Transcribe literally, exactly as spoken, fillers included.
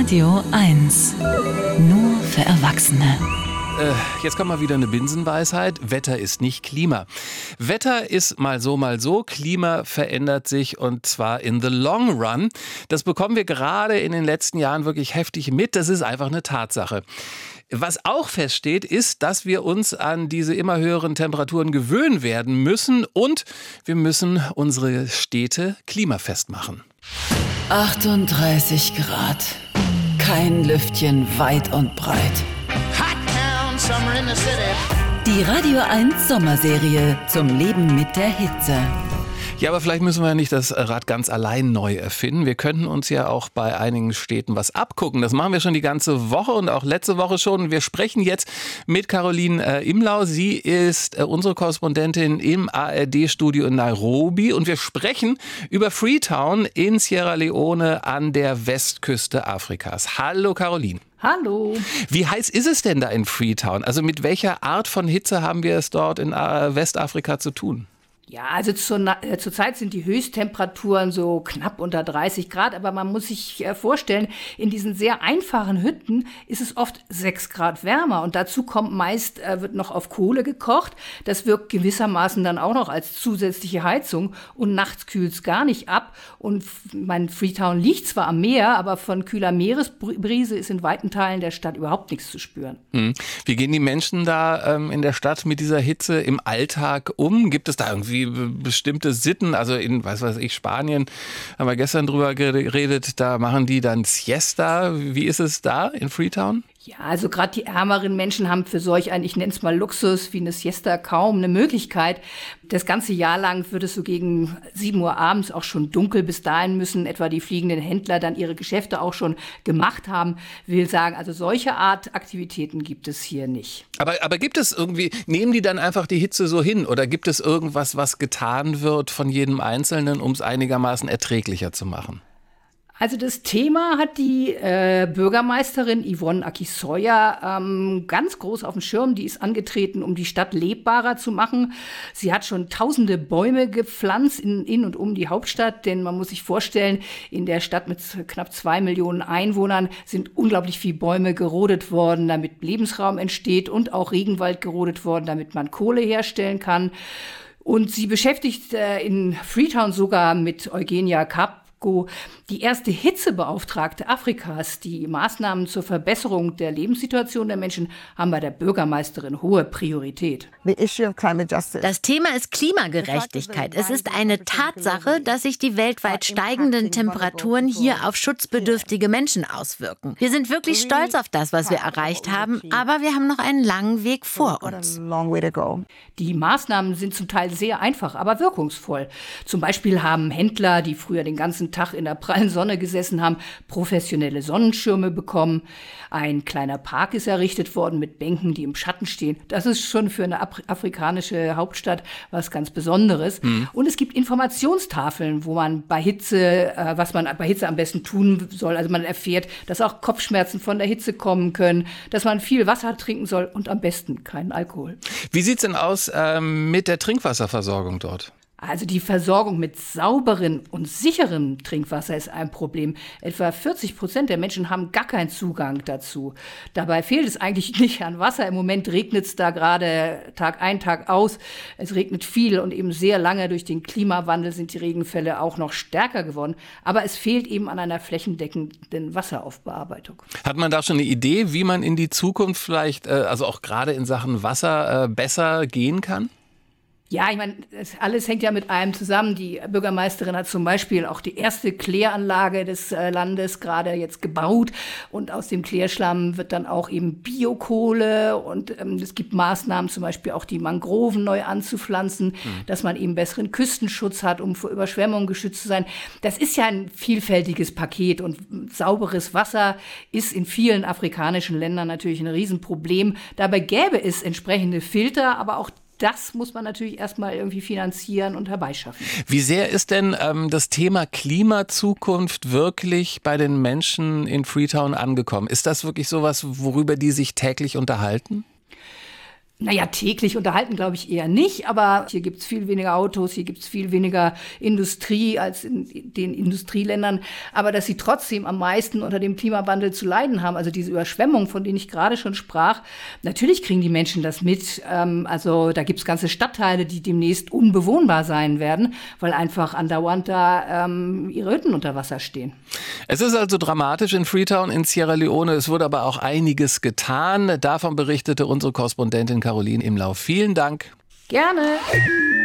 Radio eins. Nur für Erwachsene. Äh, jetzt kommt mal wieder eine Binsenweisheit. Wetter ist nicht Klima. Wetter ist mal so, mal so. Klima verändert sich und zwar in the long run. Das bekommen wir gerade in den letzten Jahren wirklich heftig mit. Das ist einfach eine Tatsache. Was auch feststeht, ist, dass wir uns an diese immer höheren Temperaturen gewöhnen werden müssen und wir müssen unsere Städte klimafest machen. achtunddreißig Grad. Kein Lüftchen weit und breit. Die Radio eins Sommerserie zum Leben mit der Hitze. Ja, aber vielleicht müssen wir ja nicht das Rad ganz allein neu erfinden. Wir könnten uns ja auch bei einigen Städten was abgucken. Das machen wir schon die ganze Woche und auch letzte Woche schon. Wir sprechen jetzt mit Caroline äh, Imlau. Sie ist äh, unsere Korrespondentin im A R D-Studio in Nairobi. Und wir sprechen über Freetown in Sierra Leone an der Westküste Afrikas. Hallo Caroline. Hallo. Wie heiß ist es denn da in Freetown? Also mit welcher Art von Hitze haben wir es dort in äh, Westafrika zu tun? Ja, also zur, äh, zurzeit sind die Höchsttemperaturen so knapp unter dreißig Grad, aber man muss sich äh, vorstellen, in diesen sehr einfachen Hütten ist es oft sechs Grad wärmer und dazu kommt meist, äh, wird noch auf Kohle gekocht. Das wirkt gewissermaßen dann auch noch als zusätzliche Heizung und nachts kühlt es gar nicht ab. Und mein Freetown liegt zwar am Meer, aber von kühler Meeresbrise ist in weiten Teilen der Stadt überhaupt nichts zu spüren. Hm. Wie gehen die Menschen da ähm, in der Stadt mit dieser Hitze im Alltag um? Gibt es da irgendwie bestimmte Sitten, also in, was weiß ich, Spanien, haben wir gestern drüber geredet, da machen die dann Siesta. Wie ist es da in Freetown? Ja, also gerade die ärmeren Menschen haben für solch ein, ich nenne es mal Luxus, wie eine Siesta kaum eine Möglichkeit. Das ganze Jahr lang wird es so gegen sieben Uhr abends auch schon dunkel. Bis dahin müssen etwa die fliegenden Händler dann ihre Geschäfte auch schon gemacht haben. Will sagen, also solche Art Aktivitäten gibt es hier nicht. Aber, aber gibt es irgendwie, nehmen die dann einfach die Hitze so hin oder gibt es irgendwas, was getan wird von jedem Einzelnen, um es einigermaßen erträglicher zu machen? Also das Thema hat die äh, Bürgermeisterin Yvonne Akisoya ähm, ganz groß auf dem Schirm. Die ist angetreten, um die Stadt lebbarer zu machen. Sie hat schon tausende Bäume gepflanzt in, in und um die Hauptstadt. Denn man muss sich vorstellen, in der Stadt mit knapp zwei Millionen Einwohnern sind unglaublich viele Bäume gerodet worden, damit Lebensraum entsteht und auch Regenwald gerodet worden, damit man Kohle herstellen kann. Und sie beschäftigt äh, in Freetown sogar mit Eugenia Kapp, die erste Hitzebeauftragte Afrikas. Die Maßnahmen zur Verbesserung der Lebenssituation der Menschen haben bei der Bürgermeisterin hohe Priorität. Das Thema ist Klimagerechtigkeit. Es ist eine Tatsache, dass sich die weltweit steigenden Temperaturen hier auf schutzbedürftige Menschen auswirken. Wir sind wirklich stolz auf das, was wir erreicht haben, aber wir haben noch einen langen Weg vor uns. Die Maßnahmen sind zum Teil sehr einfach, aber wirkungsvoll. Zum Beispiel haben Händler, die früher den ganzen Tag in der prallen Sonne gesessen haben, professionelle Sonnenschirme bekommen. Ein kleiner Park ist errichtet worden mit Bänken, die im Schatten stehen. Das ist schon für eine afrikanische Hauptstadt was ganz Besonderes. Mhm. Und es gibt Informationstafeln, wo man bei Hitze, äh, was man bei Hitze am besten tun soll. Also man erfährt, dass auch Kopfschmerzen von der Hitze kommen können, dass man viel Wasser trinken soll und am besten keinen Alkohol. Wie sieht's denn aus ähm, mit der Trinkwasserversorgung dort? Also die Versorgung mit sauberem und sicherem Trinkwasser ist ein Problem. Etwa vierzig Prozent der Menschen haben gar keinen Zugang dazu. Dabei fehlt es eigentlich nicht an Wasser. Im Moment regnet es da gerade Tag ein, Tag aus. Es regnet viel und eben sehr lange. Durch den Klimawandel sind die Regenfälle auch noch stärker geworden. Aber es fehlt eben an einer flächendeckenden Wasseraufbearbeitung. Hat man da schon eine Idee, wie man in die Zukunft vielleicht, also auch gerade in Sachen Wasser, besser gehen kann? Ja, ich meine, alles hängt ja mit einem zusammen. Die Bürgermeisterin hat zum Beispiel auch die erste Kläranlage des äh, Landes gerade jetzt gebaut. Und aus dem Klärschlamm wird dann auch eben Biokohle. Und ähm, es gibt Maßnahmen, zum Beispiel auch die Mangroven neu anzupflanzen, mhm. dass man eben besseren Küstenschutz hat, um vor Überschwemmungen geschützt zu sein. Das ist ja ein vielfältiges Paket. Und sauberes Wasser ist in vielen afrikanischen Ländern natürlich ein Riesenproblem. Dabei gäbe es entsprechende Filter, aber auch das muss man natürlich erstmal irgendwie finanzieren und herbeischaffen. Wie sehr ist denn ähm, das Thema Klimazukunft wirklich bei den Menschen in Freetown angekommen? Ist das wirklich sowas, worüber die sich täglich unterhalten? Naja, täglich unterhalten glaube ich eher nicht, aber hier gibt es viel weniger Autos, hier gibt es viel weniger Industrie als in den Industrieländern. Aber dass sie trotzdem am meisten unter dem Klimawandel zu leiden haben, also diese Überschwemmung, von denen ich gerade schon sprach, natürlich kriegen die Menschen das mit. Ähm, also da gibt es ganze Stadtteile, die demnächst unbewohnbar sein werden, weil einfach andauernd da ähm, ihre Hütten unter Wasser stehen. Es ist also dramatisch in Freetown in Sierra Leone. Es wurde aber auch einiges getan. Davon berichtete unsere Korrespondentin Caroline Imlau. Vielen Dank. Gerne.